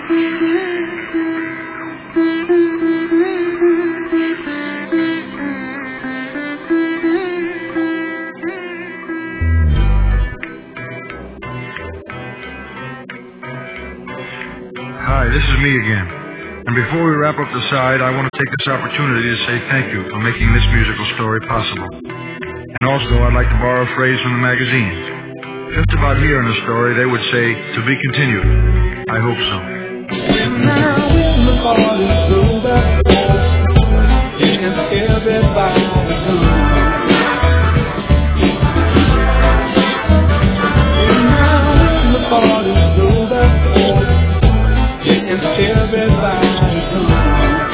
Hi, this is me again. And before we wrap up the side, I want to take this opportunity to say thank you for making this musical story possible. And also, I'd like to borrow a phrase from the magazine. Just about here in the story, they would say, to be continued. I hope so. Now when the party's over, and everybody's gone. Now when the party's over, and everybody's gone.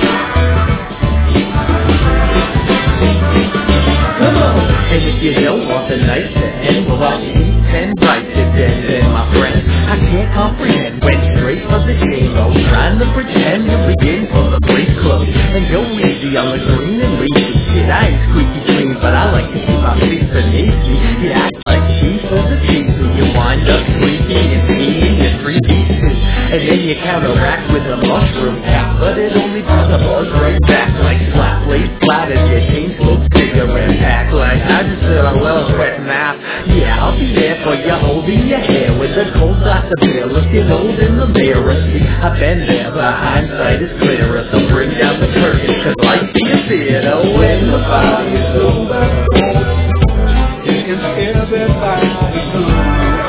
Come on, and if you don't want the night to end, well, I'll eat 10 bites to death, and my friend, I can't comprehend. Went straight for the J-Lo, trying to pretend to begin for the place close. And go easy on the green and leafy shit. I ain't squeaky clean, but I like to keep my feet beneath me. You act like cheese for the cheese, and you wind up squeaky and eating your 3 pieces. And then you counteract with a mushroom tap, but it only brought the buzz right back. Like slap, laid flat as your chain smokes cigarette pack. Like I just said, I love wet math. Yeah, I'll be there for you, holding your hair with a cold glass of beer, looking old in the mirror. See, I've been there, but hindsight is clearer. So bring down the curtain, cause life's a theater. When the party's over, and everybody's gone.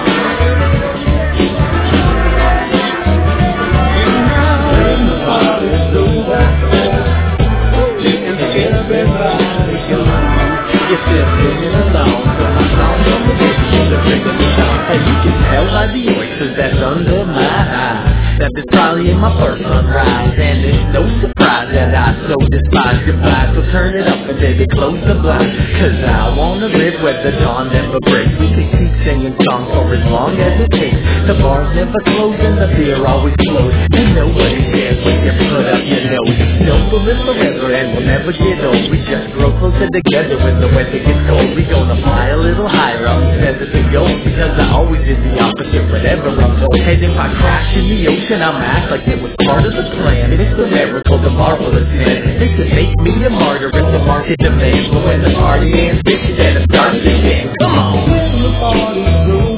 You're still singing along, so my song's on the beach, the bring of the song. And you can tell by the oysters that's under my eye that it's probably in my first sunrise. And it's no surprise that I so despise goodbye. So turn it up and baby, close the blinds, cause I wanna live where the dawn never breaks. We can keep singing songs for as long as it takes. The bars never close and the beer always flows. And nobody cares when you put up your nose. Don't live forever and we'll never get old. We just grow closer together when the weather gets cold. We gonna fly a little higher on these feathers and go, because I always did the opposite whenever I'm told. And if I crash in the ocean, I'll act like it was part of the plan. It's the miracle, the marvelous man. They could make me a martyr if the market demands. But when the party ends, bitch, then it starts again. Come on. When the party's over,